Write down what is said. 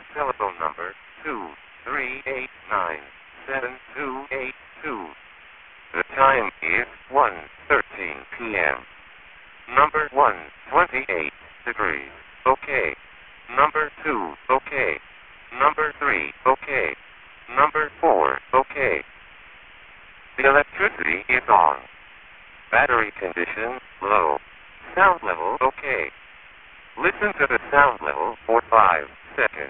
telephone number 23897282. The time is 1:13 p.m. Number 1, 28 degrees. Okay. Number 2, okay. Number 3, okay. Number 4, okay. The electricity is on. Battery condition, low. Sound level, okay. Listen to the sound level for 5 seconds.